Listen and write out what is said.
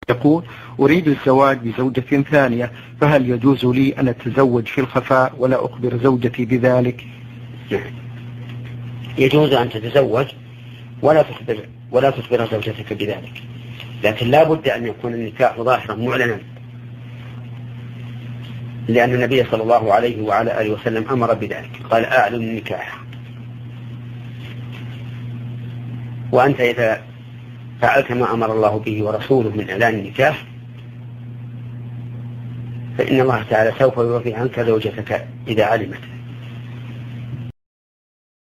يقول: أريد الزواج بزوجة ثانية، فهل يجوز لي أن أتزوج في الخفاء ولا أخبر زوجتي بذلك؟ يجوز أن تتزوج ولا تخبر زوجتك بذلك، لكن لا بد أن يكون النكاح ظاهرا معلنا، لأن النبي صلى الله عليه وعلى آله وسلم أمر بذلك، قال: أعلن النكاح. وأنت إذا فعلت ما أمر الله به ورسوله من إعلان النكاح فإن الله تعالى سوف يوفي عنك زوجتك إذا علمت.